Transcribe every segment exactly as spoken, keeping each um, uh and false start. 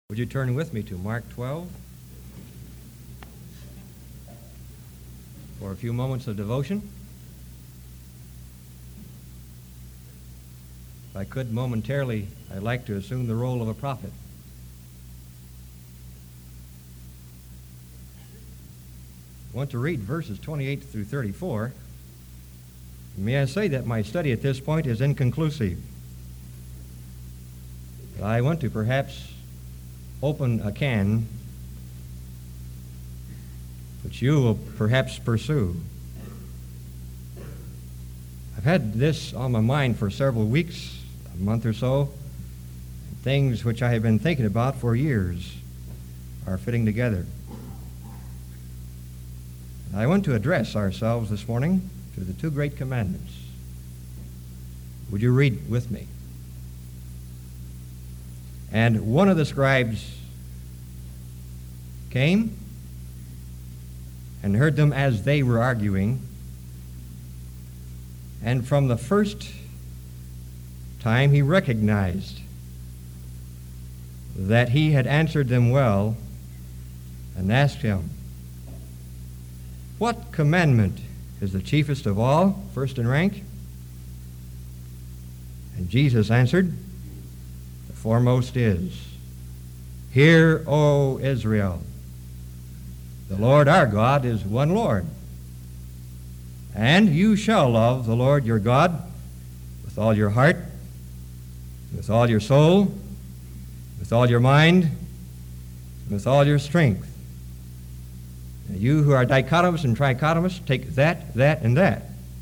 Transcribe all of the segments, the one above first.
Would you turn with me to Mark twelve for a few moments of devotion? If I could momentarily, I'd like to assume the role of a prophet. I want to read verses twenty-eight through thirty-four. May I say that my study at this point is inconclusive. I want to perhaps open a can which you will perhaps pursue. I've had this on my mind for several weeks, a month or so. Things which I have been thinking about for years are fitting together. I want to address ourselves this morning to the two great commandments. Would you read with me? And one of the scribes came and heard them as they were arguing. And from the first time he recognized that he had answered them well and asked him, "What commandment is the chiefest of all, first in rank?" And Jesus answered, "The foremost is, Hear, O Israel, the Lord our God is one Lord, and you shall love the Lord your God with all your heart, with all your soul, with all your mind, with all your strength." Now, you who are dichotomous and trichotomous, take that, that, and that.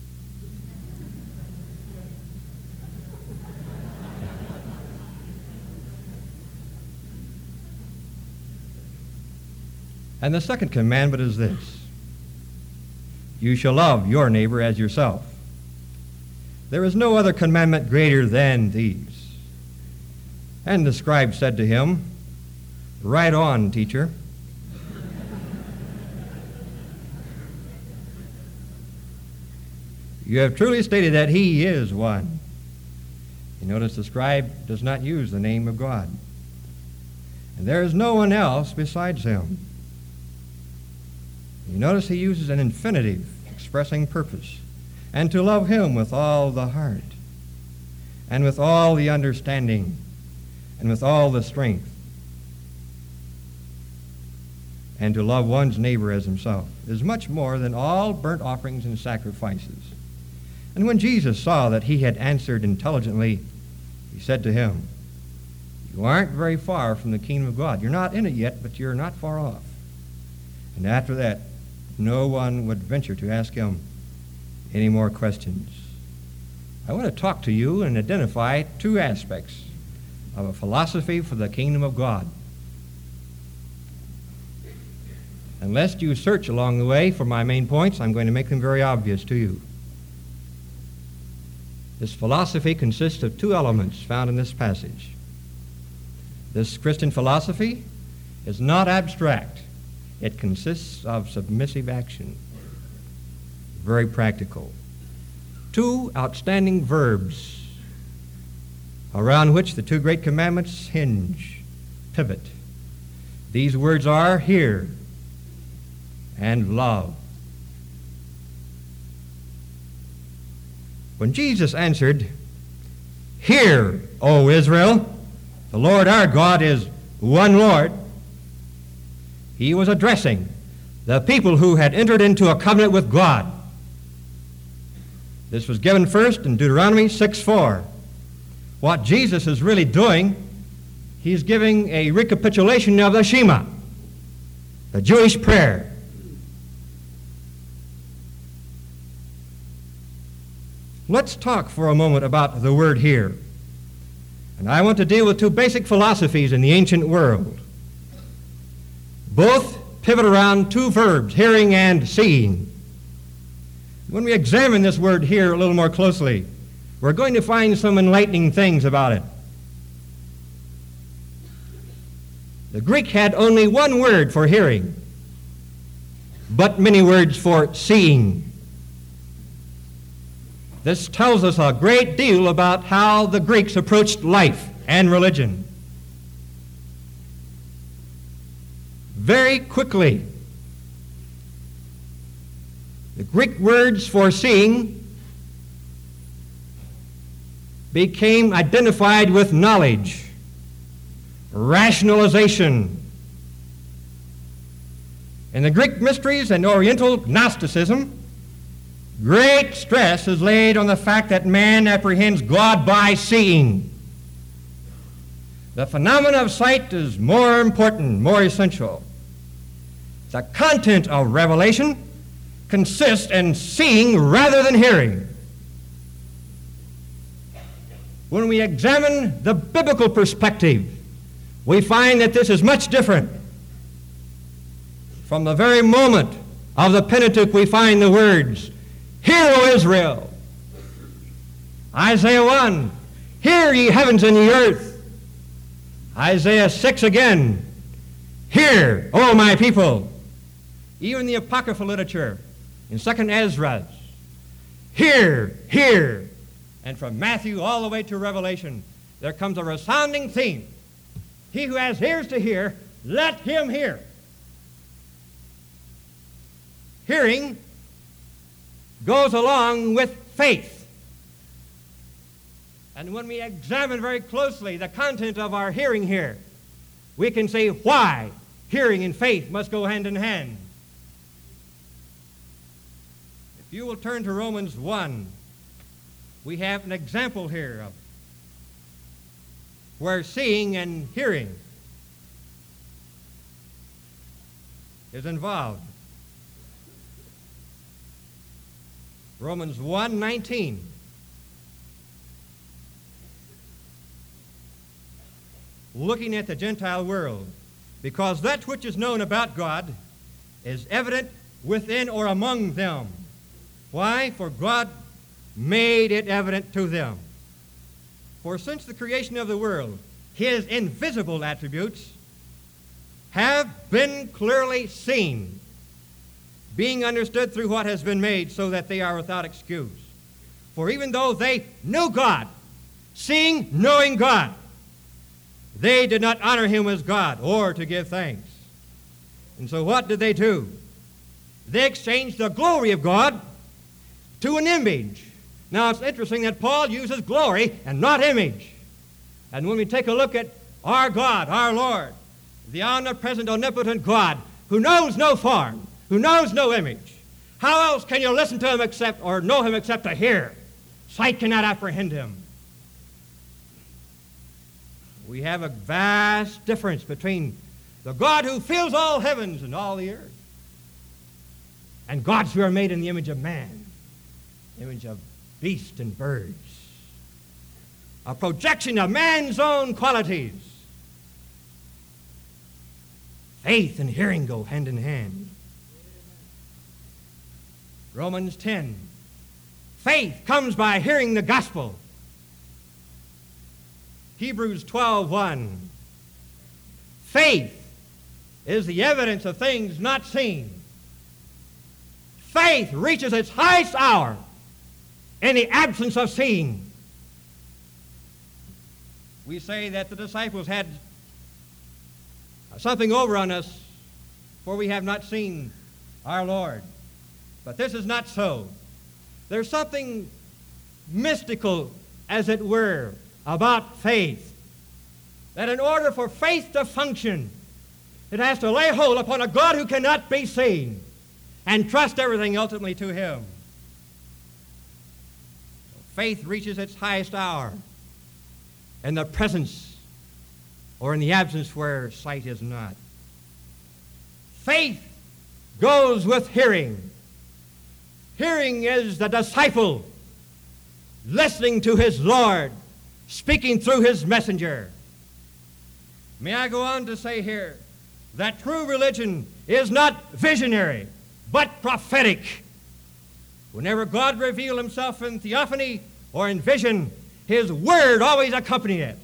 And the second commandment is this: you shall love your neighbor as yourself. There is no other commandment greater than these. And the scribe said to him, "Right on, teacher." You have truly stated that he is one. You notice the scribe does not use the name of God. And there is no one else besides him. You notice he uses an infinitive expressing purpose. And to love him with all the heart, and with all the understanding, and with all the strength, and to love one's neighbor as himself is much more than all burnt offerings and sacrifices. And when Jesus saw that he had answered intelligently, he said to him, "You aren't very far from the kingdom of God. You're not in it yet, but you're not far off." And after that, no one would venture to ask him any more questions. I want to talk to you and identify two aspects of a philosophy for the kingdom of God. And lest you search along the way for my main points, I'm going to make them very obvious to you. This philosophy consists of two elements found in this passage. This Christian philosophy is not abstract. It consists of submissive action. Very practical. Two outstanding verbs around which the two great commandments hinge, pivot. These words are hear and love. When Jesus answered, "Hear, O Israel, the Lord our God is one Lord," he was addressing the people who had entered into a covenant with God. This was given first in Deuteronomy six four. What Jesus is really doing, he's giving a recapitulation of the Shema, the Jewish prayer. Let's talk for a moment about the word "hear." And I want to deal with two basic philosophies in the ancient world. Both pivot around two verbs, hearing and seeing. When we examine this word "hear" a little more closely, we're going to find some enlightening things about it. The Greek had only one word for hearing, but many words for seeing. This tells us a great deal about how the Greeks approached life and religion. very quickly. The Greek words for seeing became identified with knowledge, rationalization. In the Greek mysteries and Oriental Gnosticism, great stress is laid on the fact that man apprehends God by seeing. The phenomenon of sight is more important, more essential. The content of revelation consists in seeing rather than hearing. When we examine the biblical perspective, we find that this is much different. From the very moment of the Pentateuch, we find the words, "Hear, O Israel." Isaiah one, "Hear, ye heavens and the earth." Isaiah six again, "Hear, O my people." Even the Apocryphal literature in Second Ezra, "Hear, hear." And from Matthew all the way to Revelation, there comes a resounding theme. He who has ears to hear, let him hear. Hearing goes along with faith. And when we examine very closely the content of our hearing here, we can see why hearing and faith must go hand in hand. If you will turn to Romans one, we have an example here of where seeing and hearing is involved. Romans one nineteen. Looking at the Gentile world, because that which is known about God is evident within or among them. Why? For God made it evident to them. For since the creation of the world, his invisible attributes have been clearly seen, being understood through what has been made, so that they are without excuse. For even though they knew God, seeing, knowing God, they did not honor him as God or to give thanks. And so what did they do? They exchanged the glory of God to an image. Now, it's interesting that Paul uses glory and not image. And when we take a look at our God, our Lord, the omnipresent, omnipotent God, who knows no form, who knows no image, how else can you listen to him except, or know him except to hear? Sight cannot apprehend him. We have a vast difference between the God who fills all heavens and all the earth and gods who are made in the image of man, image of beasts and birds, a projection of man's own qualities. Faith and hearing go hand in hand. Romans ten. Faith comes by hearing the gospel. Hebrews twelve one. Faith is the evidence of things not seen. Faith reaches its highest hour in the absence of seeing. We say that the disciples had something over on us, for we have not seen our Lord. But this is not so. There's something mystical, as it were, about faith. That in order for faith to function, it has to lay hold upon a God who cannot be seen and trust everything ultimately to him. Faith reaches its highest hour in the presence or in the absence where sight is not. Faith goes with hearing. Hearing is the disciple listening to his Lord, speaking through his messenger. May I go on to say here that true religion is not visionary, but prophetic. Whenever God revealed himself in theophany or in vision, his word always accompanied it.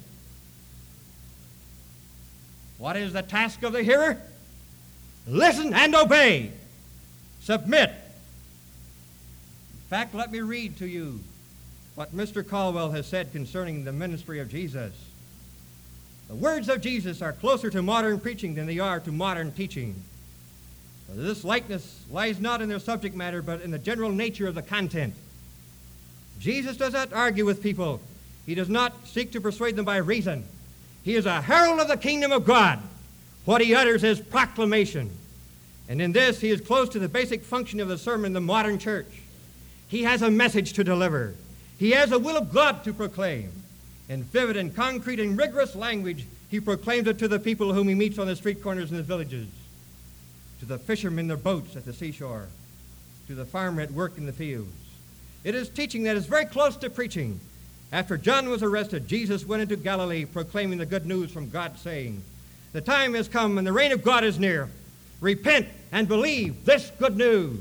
What is the task of the hearer? Listen and obey. Submit. In fact, let me read to you what Mister Caldwell has said concerning the ministry of Jesus. The words of Jesus are closer to modern preaching than they are to modern teaching. This likeness lies not in their subject matter, but in the general nature of the content. Jesus does not argue with people. He does not seek to persuade them by reason. He is a herald of the kingdom of God. What he utters is proclamation. And in this, he is close to the basic function of the sermon in the modern church. He has a message to deliver. He has a will of God to proclaim. In vivid and concrete and rigorous language, he proclaims it to the people whom he meets on the street corners and the villages, to the fishermen in their boats at the seashore, to the farmer at work in the fields. It is teaching that is very close to preaching. After John was arrested, Jesus went into Galilee proclaiming the good news from God, saying, "The time has come and the reign of God is near. Repent and believe this good news."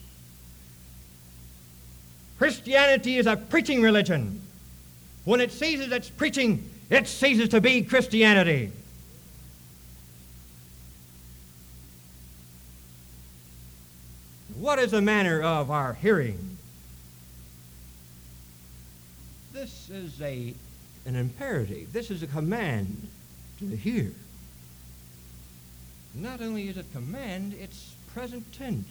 Christianity is a preaching religion. When it ceases its preaching, it ceases to be Christianity. What is the manner of our hearing? This is a, an imperative. This is a command to hear. Not only is it command, it's present tense,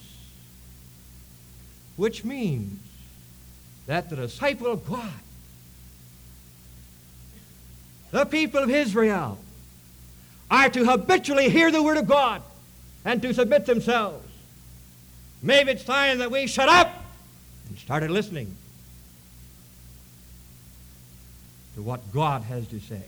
which means that the disciple of God, the people of Israel, are to habitually hear the word of God and to submit themselves. Maybe it's time that we shut up and started listening to what God has to say.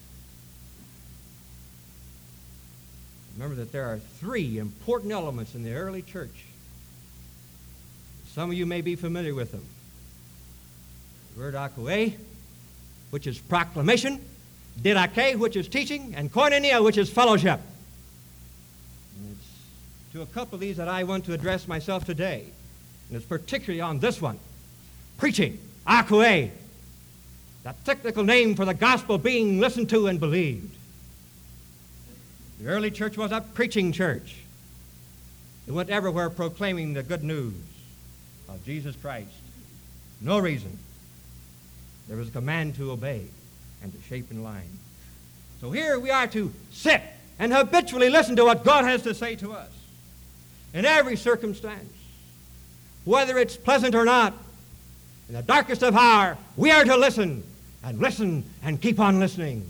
Remember that there are three important elements in the early church. Some of you may be familiar with them. The word akoe, which is proclamation, didache, which is teaching, and koinonia, which is fellowship. And it's to a couple of these that I want to address myself today. And it's particularly on this one, preaching, akoe, that technical name for the gospel being listened to and believed. The early church was a preaching church. It went everywhere proclaiming the good news of Jesus Christ. No reason. There was a command to obey and to shape in line. So here we are to sit and habitually listen to what God has to say to us in every circumstance, whether it's pleasant or not. In the darkest of hour, we are to listen and listen and keep on listening.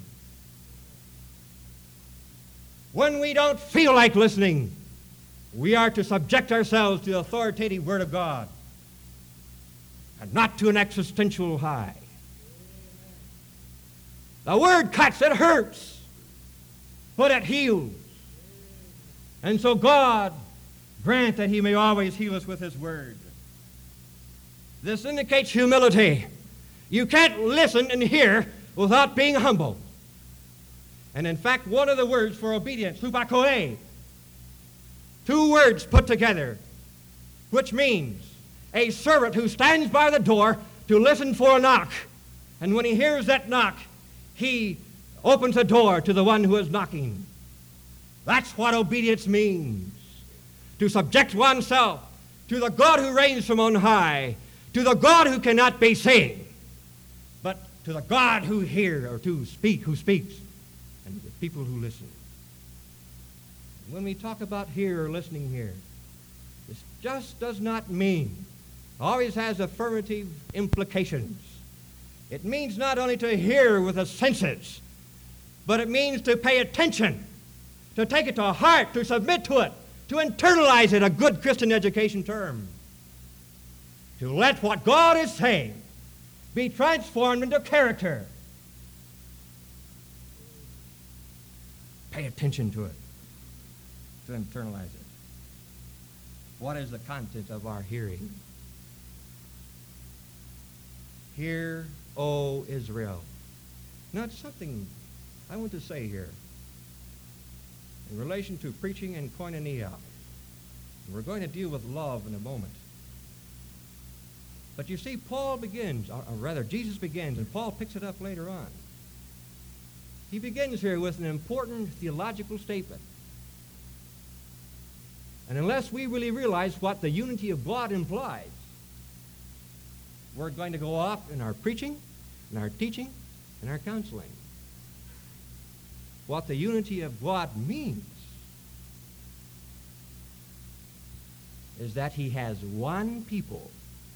When we don't feel like listening, we are to subject ourselves to the authoritative Word of God and not to an existential high. The Word cuts, it hurts, but it heals. And so God grant that He may always heal us with His Word. This indicates humility. You can't listen and hear without being humble. And in fact, one of the words for obedience, hupakoe, two words put together, which means a servant who stands by the door to listen for a knock. And when he hears that knock, he opens the door to the one who is knocking. That's what obedience means. To subject oneself to the God who reigns from on high, to the God who cannot be seen, but to the God who hears, or to speak, who speaks, and the people who listen. When we talk about hear or listening here, this just does not mean, always has affirmative implications. It means not only to hear with the senses, but it means to pay attention, to take it to heart, to submit to it, to internalize it, a good Christian education term. To let what God is saying be transformed into character. Pay attention to it, to internalize it. What is the content of our hearing? Hear, O Israel. Now, it's something I want to say here in relation to preaching and koinonia. We're going to deal with love in a moment. But you see, Paul begins, or rather, Jesus begins, and Paul picks it up later on. He begins here with an important theological statement. And unless we really realize what the unity of God implies, we're going to go off in our preaching, in our teaching, and our counseling. what the unity of God means is that he has one people.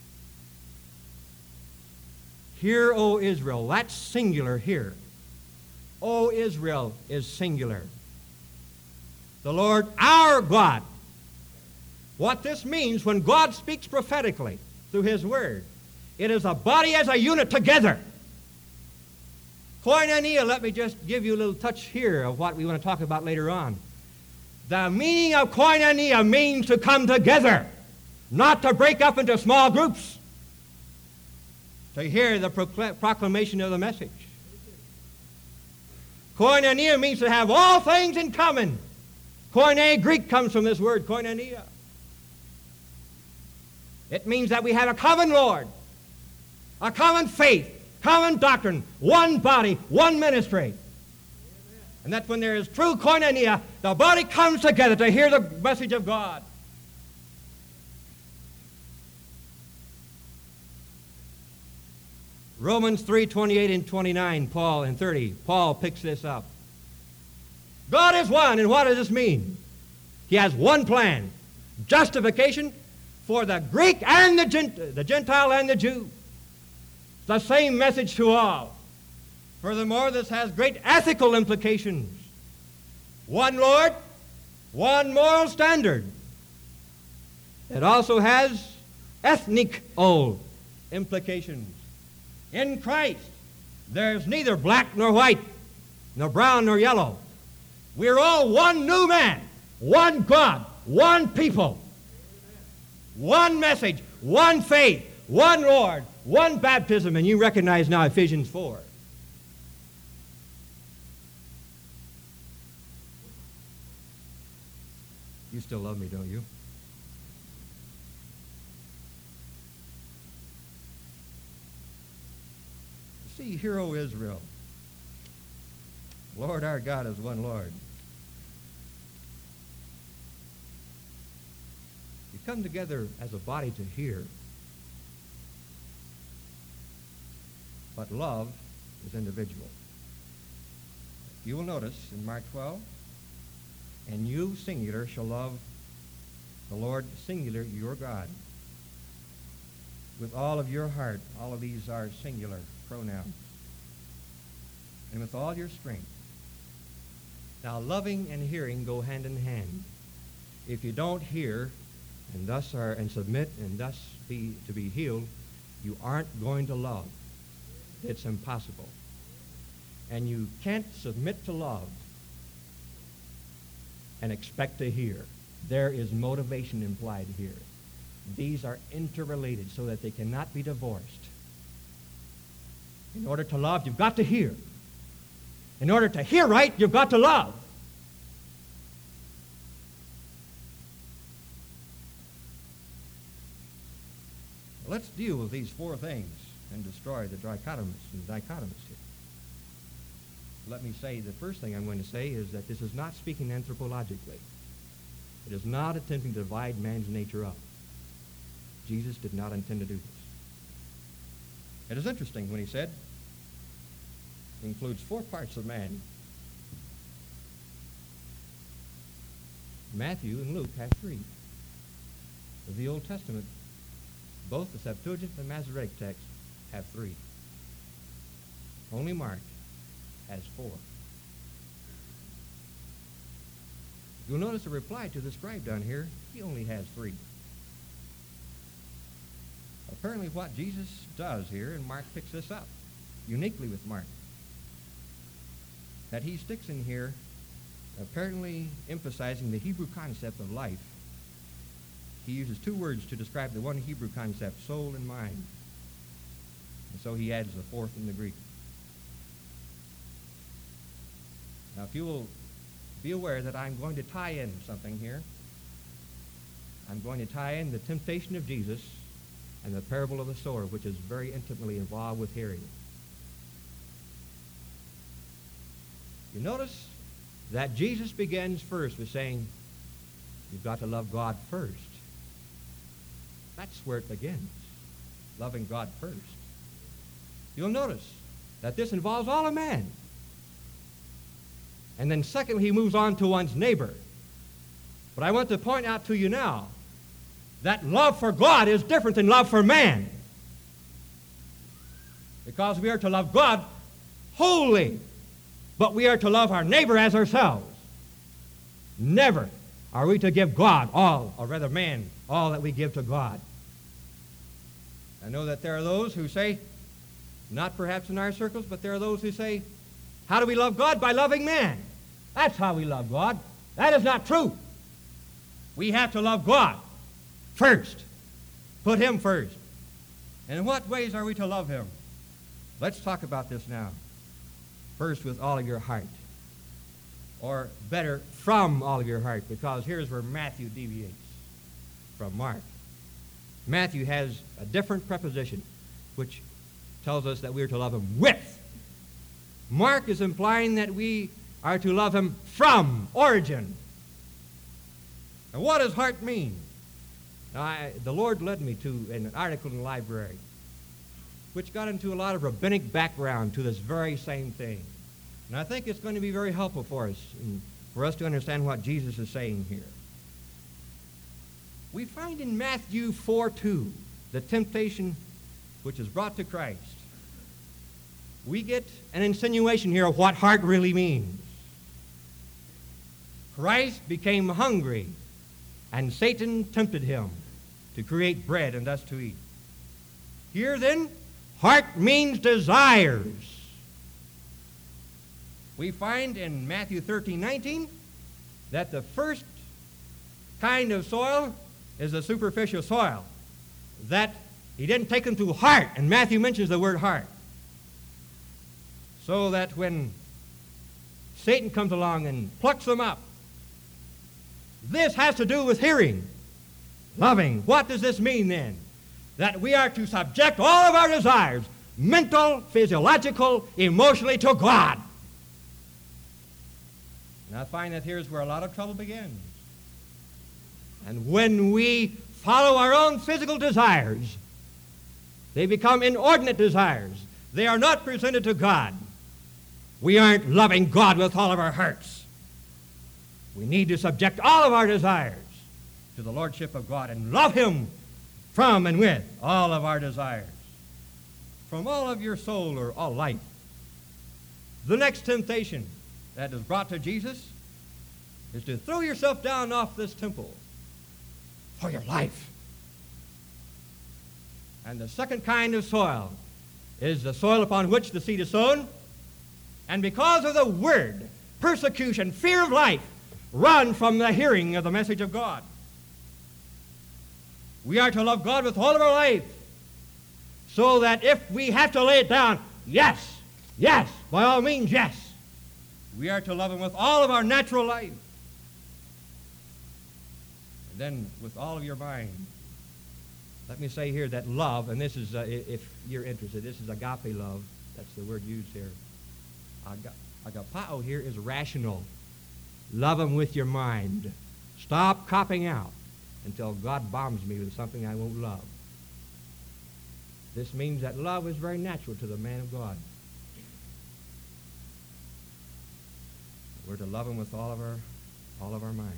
Hear, O Israel. That's singular here. O Israel is singular. The Lord our God. What this means when God speaks prophetically through his word, it is a body as a unit together. Koinonia, let me just give you a little touch here of what we want to talk about later on. The meaning of koinonia means to come together, not to break up into small groups, to hear the procl- proclamation of the message. Koinonia means to have all things in common. Koine, Greek, comes from this word, koinonia. It means that we have a common Lord, a common faith, common doctrine, one body, one ministry. And that when there is true koinonia, the body comes together to hear the message of God. Romans three, twenty-eight and twenty-nine, Paul, and thirty, Paul picks this up. God is one, and what does this mean? He has one plan, justification for the Greek and the, Gent- the Gentile and the Jew. The same message to all. Furthermore, this has great ethical implications. One Lord, one moral standard. It also has ethnic old implications. In Christ, there's neither black nor white, nor brown nor yellow. We're all one new man, one God, one people, one message, one faith, one Lord, one baptism, and you recognize now Ephesians four. You still love me, don't you? See, hear, O Israel, Lord our God is one Lord. You come together as a body to hear. But love is individual. You will notice in Mark twelve, and you, singular, shall love the Lord, singular, your God, with all of your heart. All of these are singular pronouns. And with all your strength. Now, loving and hearing go hand in hand. If you don't hear and thus are and submit and thus be to be healed, you aren't going to love. It's impossible. And you can't submit to love and expect to hear. There is motivation implied here. These are interrelated so that they cannot be divorced. In order to love, you've got to hear. In order to hear right, you've got to love. Let's deal with these four things and destroy the dichotomists and dichotomists here. Let me say, the first thing I'm going to say is that this is not speaking anthropologically. It is not attempting to divide man's nature up. Jesus did not intend to do this. It is interesting when he said, it includes four parts of man. Matthew and Luke have three. Of the Old Testament, both the Septuagint and Masoretic texts have three. Only Mark has four. You'll notice a reply to the scribe down here. He only has three. Apparently what Jesus does here, and Mark picks this up, uniquely with Mark, that he sticks in here apparently emphasizing the Hebrew concept of life. He uses two words to describe the one Hebrew concept, soul and mind. And so he adds the fourth in the Greek. Now, if you will be aware that I'm going to tie in something here. I'm going to tie in the temptation of Jesus and the parable of the sower, which is very intimately involved with hearing. You notice that Jesus begins first with saying, you've got to love God first. That's where it begins, loving God first. You'll notice that this involves all of man. And then secondly, he moves on to one's neighbor. But I want to point out to you now that love for God is different than love for man. Because we are to love God wholly, but we are to love our neighbor as ourselves. Never are we to give God all, or rather man, all that we give to God. I know that there are those who say, not perhaps in our circles, but there are those who say, how do we love God? By loving man. That's how we love God. That is not true. We have to love God first. Put him first. And in what ways are we to love him? Let's talk about this now. First, with all of your heart. Or better, from all of your heart, because here's where Matthew deviates from Mark. Matthew has a different preposition, which tells us that we are to love him with. Mark is implying that we are to love him from, origin. And what does heart mean? Now, I, the Lord led me to an article in the library, which got into a lot of rabbinic background to this very same thing. And I think it's going to be very helpful for us, and for us to understand what Jesus is saying here. We find in Matthew four two, the temptation which is brought to Christ. We get an insinuation here of what heart really means. Christ became hungry, and Satan tempted him to create bread and thus to eat. Here then, heart means desires. We find in Matthew thirteen nineteen that the first kind of soil is the superficial soil. That he didn't take them to heart, and Matthew mentions the word heart. So that when Satan comes along and plucks them up, this has to do with hearing, loving. What does this mean then? That we are to subject all of our desires, mental, physiological, emotionally, to God. And I find that here's where a lot of trouble begins. And when we follow our own physical desires, they become inordinate desires. They are not presented to God. We aren't loving God with all of our hearts. We need to subject all of our desires to the lordship of God and love him from and with all of our desires, from all of your soul or all life. The next temptation that is brought to Jesus is to throw yourself down off this temple for your life. And the second kind of soil is the soil upon which the seed is sown. And because of the word, persecution, fear of life, run from the hearing of the message of God. We are to love God with all of our life, so that if we have to lay it down, yes, yes, by all means, yes. We are to love him with all of our natural life. And then with all of your mind. Let me say here that love, and this is, uh, if you're interested, this is agape love. That's the word used here. Aga- agapao here is rational. Love him with your mind. Stop copping out until God bombs me with something I won't love. This means that love is very natural to the man of God. We're to love him with all of our, all of our mind.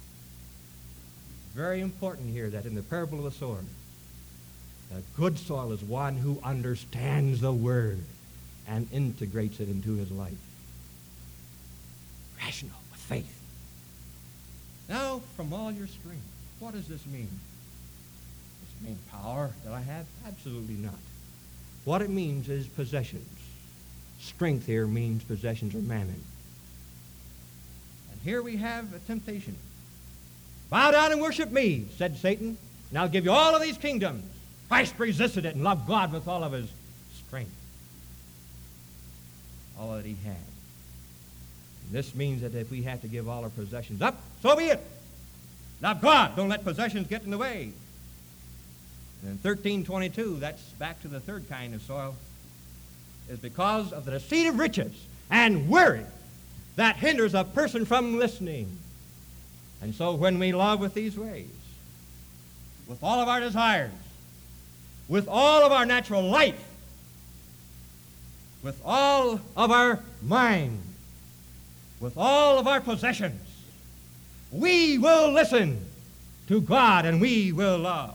Very important here that in the parable of the sower, the good soil is one who understands the word and integrates it into his life. Rational, with faith. Now, from all your strength, what does this mean? Does it mean power that I have? Absolutely not. What it means is possessions. Strength here means possessions or mammon. And here we have a temptation. Bow down and worship me, said Satan, and I'll give you all of these kingdoms. Christ resisted it and loved God with all of his strength. All that he had. And this means that if we have to give all our possessions up, so be it. Love God. Don't let possessions get in the way. And in thirteen twenty-two, that's back to the third kind of soil, is because of the deceit of riches and worry that hinders a person from listening. And so when we love with these ways, with all of our desires, with all of our natural life, with all of our mind, with all of our possessions, we will listen to God and we will love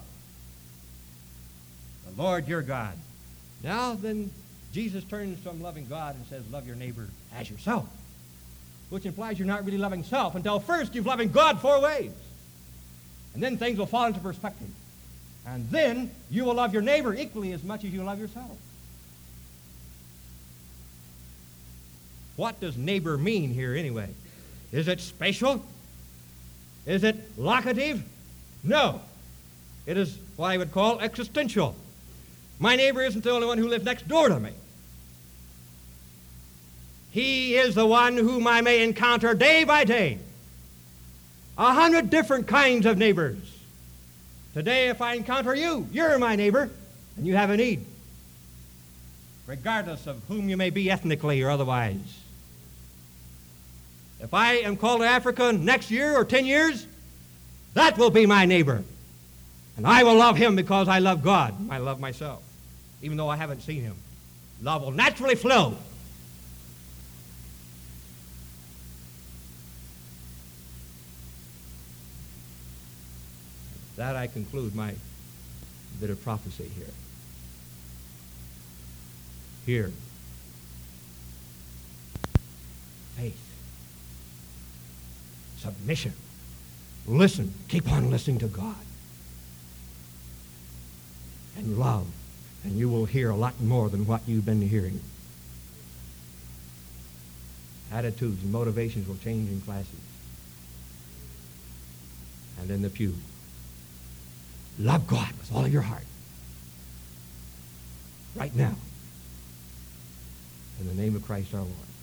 the Lord your God. Now then, Jesus turns from loving God and says, love your neighbor as yourself, which implies you're not really loving self until first you've loving God four ways. And then things will fall into perspective. And then you will love your neighbor equally as much as you love yourself. What does neighbor mean here anyway? Is it spatial? Is it locative? No. It is what I would call existential. My neighbor isn't the only one who lives next door to me. He is the one whom I may encounter day by day. A hundred different kinds of neighbors. Today, if I encounter you, you're my neighbor, and you have a need, regardless of whom you may be ethnically or otherwise. If I am called to Africa next year or ten years, that will be my neighbor. And I will love him because I love God. I love myself, even though I haven't seen him. Love will naturally flow. That I conclude my bit of prophecy here. Here. Faith. Submission. Listen. Keep on listening to God. And love. And you will hear a lot more than what you've been hearing. Attitudes and motivations will change in classes. And in the pew. Love God with all of your heart. Right now. In the name of Christ our Lord.